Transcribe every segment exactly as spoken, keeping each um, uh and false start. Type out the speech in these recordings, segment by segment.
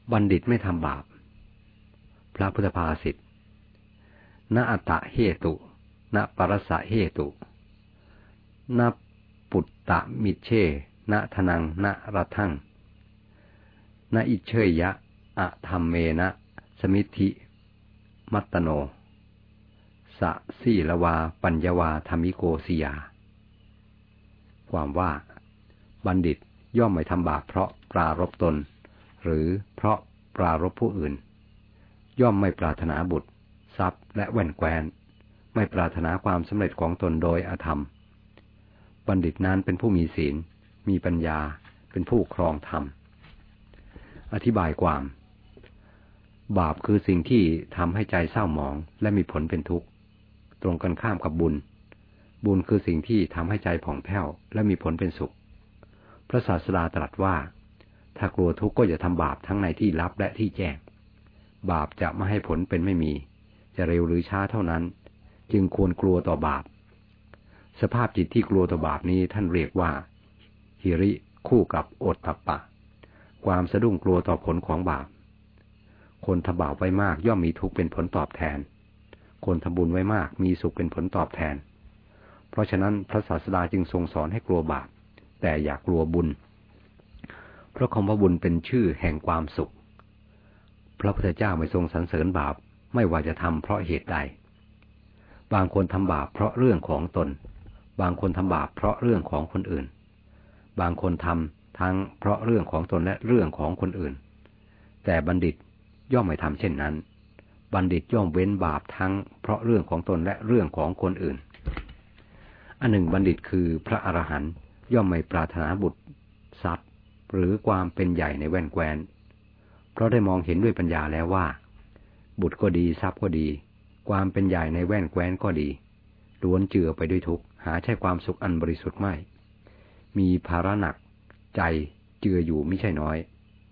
บัณฑิตไม่ทำบาปพระพุทธภาษิตนอัตตะเหตุนปรสสะเหตุนปุตตะมิเชนทนังนรัทังนอิเชยยะอะธัมเมนะสมิทธิมัตตโนสะสีลวาปัญญวาธรรมิโกสิยาความว่าบัณฑิตย่อมไม่ทำบาปเพราะปรารภตนหรือเพราะปรารภผู้อื่นย่อมไม่ปรารถนาบุตรทรัพย์และแว่นแคว้นไม่ปรารถนาความสำเร็จของตนโดยอธรรมบัณฑิตนั้นเป็นผู้มีศีลมีปัญญาเป็นผู้ครองธรรมอธิบายความบาปคือสิ่งที่ทำให้ใจเศร้าหมองและมีผลเป็นทุกข์ตรงกันข้ามกับบุญบุญคือสิ่งที่ทำให้ใจผ่องแผ้วและมีผลเป็นสุขพระศาสดาตรัสว่าถ้ากลัวทุกข์ก็อย่าทำบาปทั้งในที่ลับและที่แจ้งบาปจะไม่ให้ผลเป็นไม่มีจะเร็วหรือช้าเท่านั้นจึงควรกลัวต่อบาปสภาพจิตที่กลัวต่อบาปนี้ท่านเรียกว่าหิริคู่กับโอตตัปปะความสะดุ้งกลัวต่อผลของบาปคนทำบาปไว้มากย่อมมีทุกข์เป็นผลตอบแทนคนทำบุญไว้มากมีสุขเป็นผลตอบแทนเพราะฉะนั้นพระศาสดาจึงทรงสอนให้กลัวบาปแต่อย่ากลัวบุญเพราะคำว่าบุญเป็นชื่อแห่งความสุขพระพุทธเจ้าไม่ทรงสรรเสริญบาปไม่ว่าจะทำเพราะเหตุใดบางคนทำบาปเพราะเรื่องของตนบางคนทำบาปเพราะเรื่องของคนอื่นบางคนทำทั้งเพราะเรื่องของตนและเรื่องของคนอื่นแต่บัณฑิตย่อมไม่ทำเช่นนั้นบัณฑิตย่อมเว้นบาปทั้งเพราะเรื่องของตนและเรื่องของคนอื่นอันหนึ่งบัณฑิตคือพระอรหันต์ย่อมไม่ปรารถนาบุตรทรัพย์หรือความเป็นใหญ่ในแว่นแคว้นเพราะได้มองเห็นด้วยปัญญาแล้วว่าบุตรก็ดีทรัพย์ก็ดีความเป็นใหญ่ในแว่นแคว้นก็ดีล้วนเจือไปด้วยทุกข์หาใช่ความสุขอันบริสุทธิ์ไม่มีภาระหนักใจเจืออยู่ไม่ใช่น้อย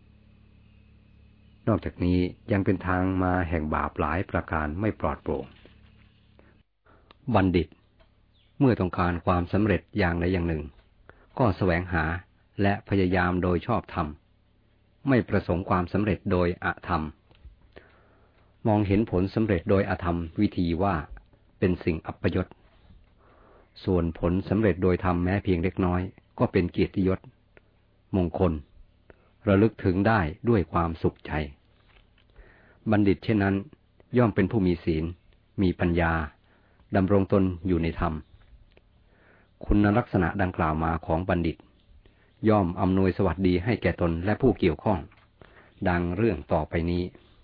นอกจากนี้ยังเป็นทางมาแห่งบาปหลายประการไม่ปลอดโปร่งบัณฑิตเมื่อต้องการความสำเร็จอย่างใดอย่างหนึ่งก็แสวงหาและพยายามโดยชอบธรรมไม่ประสงค์ความสำเร็จโดยอธรรมมองเห็นผลสำเร็จโดยอธรรมวิธีว่าเป็นสิ่งอัปยศส่วนผลสำเร็จโดยธรรมแม้เพียงเล็กน้อยก็เป็นเกียรติยศมงคลระลึกถึงได้ด้วยความสุขใจบัณฑิตเช่นนั้นย่อมเป็นผู้มีศีลมีปัญญาดำรงตนอยู่ในธรรมคุณลักษณะดังกล่าวมาของบัณฑิตย่อมอำนวยสวัสดีให้แก่ตนและผู้เกี่ยวข้องดังเรื่องต่อไปนี้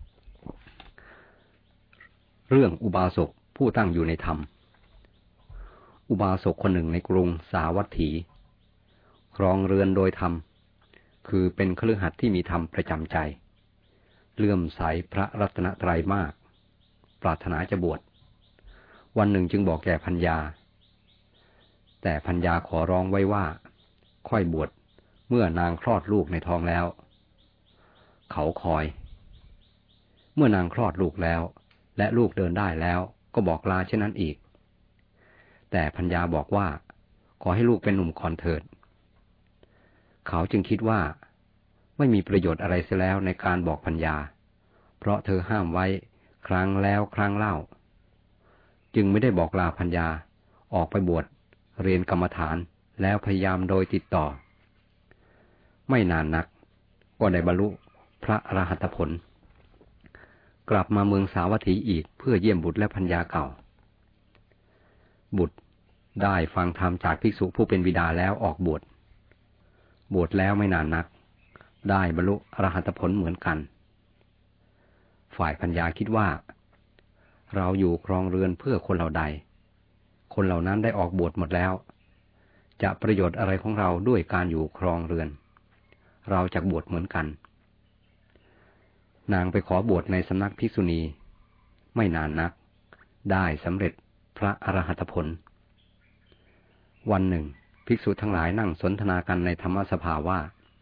เรื่องอุบาสกผู้ตั้งอยู่ในธรรมอุบาสกคนหนึ่งในกรุงสาวัตถีครองเรือนโดยธรรมคือเป็นคฤหัสถ์ที่มีธรรมประจำใจเลื่อมใสพระรัตนตรัยมากปรารถนาจะบวชวันหนึ่งจึงบอกแก่ภรรยาแต่ภรรยาขอร้องไว้ว่าค่อยบวชเมื่อนางคลอดลูกในท้องแล้วเขาคอยเมื่อนางคลอดลูกแล้วและลูกเดินได้แล้วก็บอกลาเช่นนั้นอีกแต่ภรรยาบอกว่าขอให้ลูกเป็นหนุ่มก่อนเถิดเขาจึงคิดว่าไม่มีประโยชน์อะไรเสียแล้วในการบอกภรรยาเพราะเธอห้ามไว้ครั้งแล้วครั้งเล่าจึงไม่ได้บอกลาภรรยาออกไปบวชเรียนกรรมฐานแล้วพยายามโดยติดต่อไม่นานนักก็ได้บรรลุพระอรหัตผลกลับมาเมืองสาวัตถีอีกเพื่อเยี่ยมบุตรและภรรยาเก่าบุตรได้ฟังธรรมจากภิกษุผู้เป็นบิดาแล้วออกบวชบวชแล้วไม่นานนักได้บรรลุอรหัตผลเหมือนกันฝ่ายภรรยาคิดว่าเราอยู่ครองเรือนเพื่อคนเหล่าใดคนเหล่านั้นได้ออกบวชหมดแล้วจะประโยชน์อะไรของเราด้วยการอยู่ครองเรือนเราจะบวชเหมือนกันนางไปขอบวชในสำนักภิกษุณีไม่นานนักได้สำเร็จพระอรหัตผลวันหนึ่งภิกษุทั้งหลายนั่งสนทนากันในธรรมสภาว่า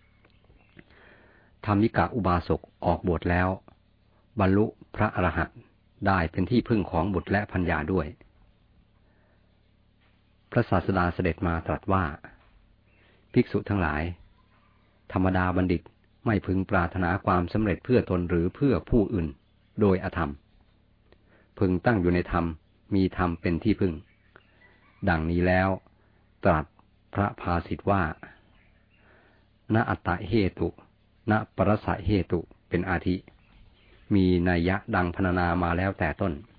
ธรรมิกะอุบาสกออกบวชแล้วบรรลุพระอรหันต์ได้เป็นที่พึ่งของบุตรและภรรยาด้วยพระศาสดาเสด็จมาตรัสว่าภิกษุทั้งหลายธรรมดาบัณฑิตไม่พึงปรารถนาความสำเร็จเพื่อตนหรือเพื่อผู้อื่นโดยอธรรมพึงตั้งอยู่ในธรรมมีธรรมเป็นที่พึ่งดังนี้แล้วตรัสพระภาสิทธิ์ว่าณอัตตเหตุณปรสสะเหตุเป็นอาทิมีนัยยะดังพรรณนามาแล้วแต่ต้น